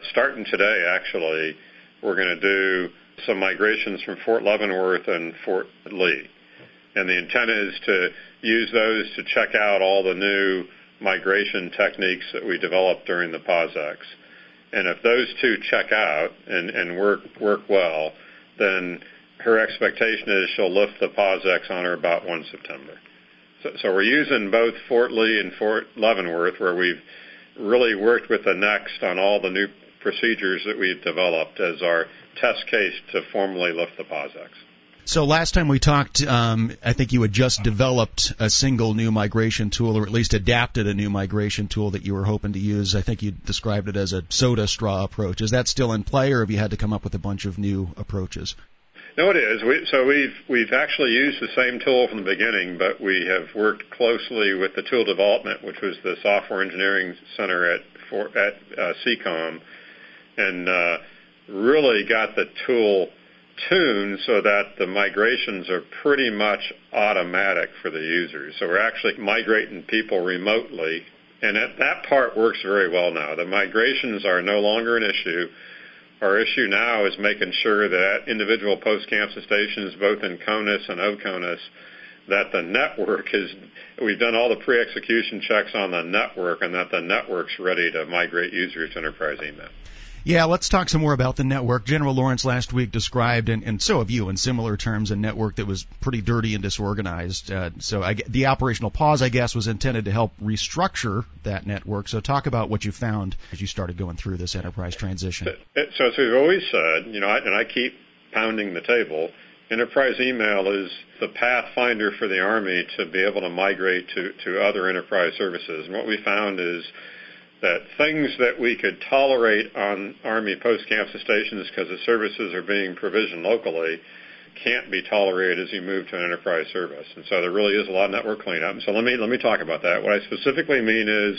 Starting today, actually, we're going to do some migrations from Fort Leavenworth and Fort Lee. And the intent is to use those to check out all the new migration techniques that we developed during the POSX. And if those two check out and work well, then her expectation is she'll lift the POSX on her about 1 September. So we're using both Fort Lee and Fort Leavenworth, where we've really worked with the NEXT on all the new procedures that we've developed as our test case to formally lift the POSX. So last time we talked, I think you had just developed a single new migration tool, or at least adapted a new migration tool that you were hoping to use. I think you described it as a soda straw approach. Is that still in play, or have you had to come up with a bunch of new approaches? No, it is. We've actually used the same tool from the beginning, but we have worked closely with the tool development, which was the Software Engineering Center at CECOM, and really got the tool tuned so that the migrations are pretty much automatic for the users. So we're actually migrating people remotely, and that part works very well now. The migrations are no longer an issue. Our issue now is making sure that individual post-cancel stations, both in CONUS and OCONUS, that the network we've done all the pre-execution checks on the network, and that the network's ready to migrate users to enterprise email. Yeah, let's talk some more about the network. General Lawrence last week described, and so have you in similar terms, a network that was pretty dirty and disorganized. The operational pause, I guess, was intended to help restructure that network. So talk about what you found as you started going through this enterprise transition. So as we've always said, and I keep pounding the table, enterprise email is the pathfinder for the Army to be able to migrate to other enterprise services. And what we found is that things that we could tolerate on Army post-cancel stations because the services are being provisioned locally can't be tolerated as you move to an enterprise service. And so there really is a lot of network cleanup. And so let me talk about that. What I specifically mean is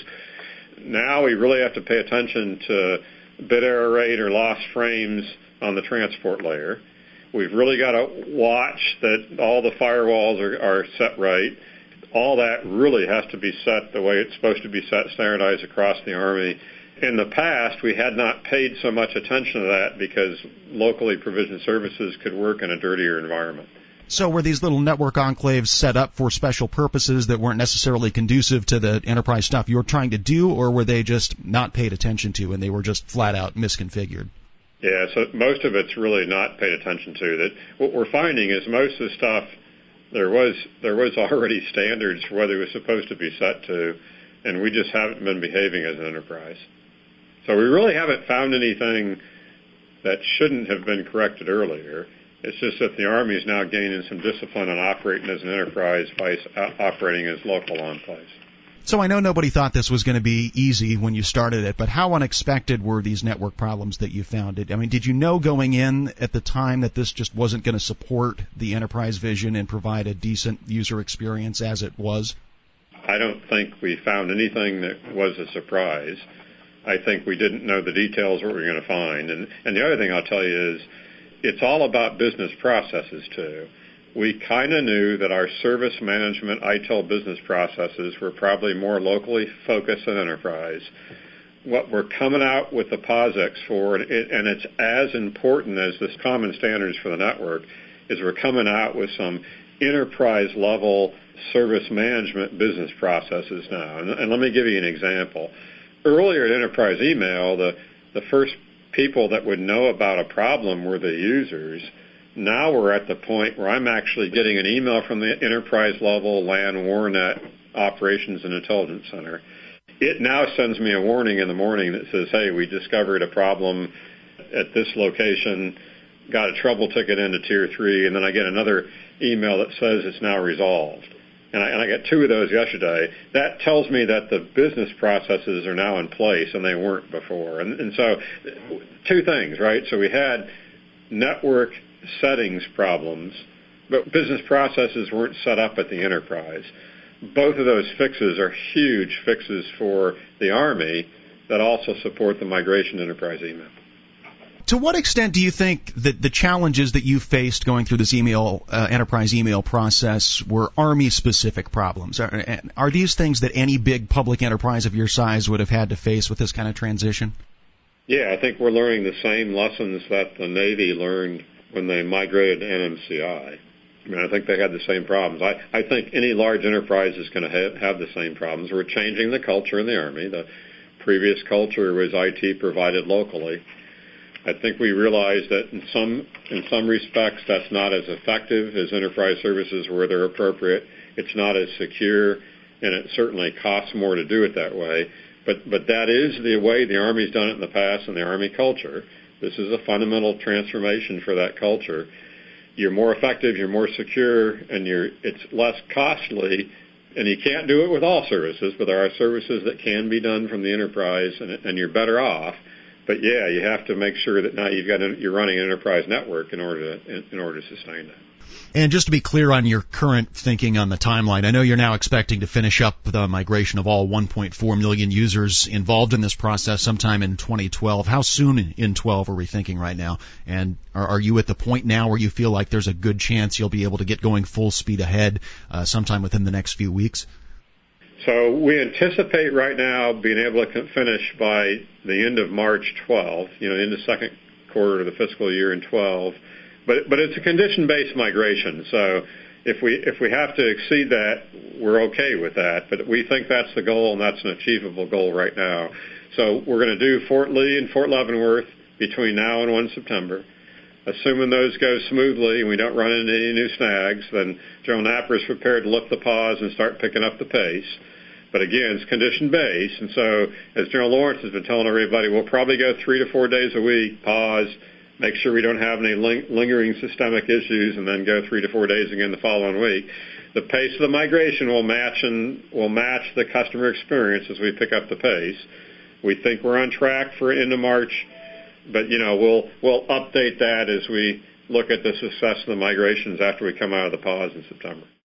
now we really have to pay attention to bit error rate or lost frames on the transport layer. We've really got to watch that all the firewalls are set right. All that really has to be set the way it's supposed to be set, standardized across the Army. In the past, we had not paid so much attention to that because locally provisioned services could work in a dirtier environment. So were these little network enclaves set up for special purposes that weren't necessarily conducive to the enterprise stuff you were trying to do, or were they just not paid attention to and they were just flat out misconfigured? Yeah, so most of it's really not paid attention to. That what we're finding is most of the stuff there was already standards for what it was supposed to be set to, and we just haven't been behaving as an enterprise. So we really haven't found anything that shouldn't have been corrected earlier. It's just that the Army is now gaining some discipline on operating as an enterprise by operating as local enclaves. So I know nobody thought this was going to be easy when you started it, but how unexpected were these network problems that you found? Did you know going in at the time that this just wasn't going to support the enterprise vision and provide a decent user experience as it was? I don't think we found anything that was a surprise. I think we didn't know the details of what we were going to find. And the other thing I'll tell you is it's all about business processes, too. We kind of knew that our service management ITIL business processes were probably more locally focused than enterprise. What we're coming out with the POSX for, and it's as important as this common standards for the network, is we're coming out with some enterprise-level service management business processes now. And let me give you an example. Earlier at enterprise email, the first people that would know about a problem were the users. Now we're at the point where I'm actually getting an email from the enterprise-level LAN WARNet Operations and Intelligence Center. It now sends me a warning in the morning that says, hey, we discovered a problem at this location, got a trouble ticket into Tier 3, and then I get another email that says it's now resolved. And I got two of those yesterday. That tells me that the business processes are now in place, and they weren't before. And so two things, right? So we had network settings problems, but business processes weren't set up at the enterprise. Both of those fixes are huge fixes for the Army that also support the migration to enterprise email. To what extent do you think that the challenges that you faced going through this enterprise email process were Army-specific problems? Are these things that any big public enterprise of your size would have had to face with this kind of transition? Yeah, I think we're learning the same lessons that the Navy learned when they migrated to NMCI. I mean, I think they had the same problems. I think any large enterprise is going to have the same problems. We're changing the culture in the Army. The previous culture was IT provided locally. I think we realized that in some respects that's not as effective as enterprise services where they're appropriate. It's not as secure, and it certainly costs more to do it that way. But that is the way the Army's done it in the past in the Army culture. This is a fundamental transformation for that culture. You're more effective, you're more secure, and it's less costly. And you can't do it with all services, but there are services that can be done from the enterprise, and you're better off. But yeah, you have to make sure that now you're running an enterprise network in order to sustain that. And just to be clear on your current thinking on the timeline, I know you're now expecting to finish up the migration of all 1.4 million users involved in this process sometime in 2012. How soon in 12 are we thinking right now? And are you at the point now where you feel like there's a good chance you'll be able to get going full speed ahead sometime within the next few weeks? So we anticipate right now being able to finish by the end of March 12, in the second quarter of the fiscal year in 12. But it's a condition-based migration, so if we have to exceed that, we're okay with that. But we think that's the goal, and that's an achievable goal right now. So we're going to do Fort Lee and Fort Leavenworth between now and 1 September. Assuming those go smoothly and we don't run into any new snags, then General Napper is prepared to lift the pause and start picking up the pace. But again, it's condition-based, and so as General Lawrence has been telling everybody, we'll probably go 3 to 4 days a week, pause, make sure we don't have any lingering systemic issues, and then go 3 to 4 days again the following week. The pace of the migration will match the customer experience as we pick up the pace. We think we're on track for end of March, but we'll update that as we look at the success of the migrations after we come out of the pause in September.